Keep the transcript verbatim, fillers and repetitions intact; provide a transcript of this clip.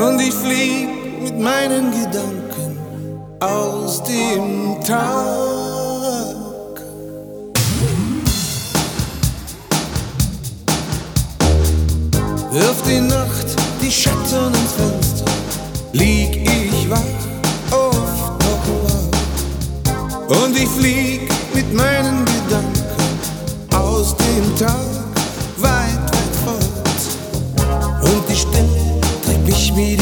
Und ich flieg mit meinen Gedanken aus dem Tag. Wirft die Nacht die Schatten ins Fenster, lieg ich wach, oft noch wach. Und ich flieg mit meinen Gedanken aus dem Tag, weit, weit fort. Und die Stille trägt mich wie die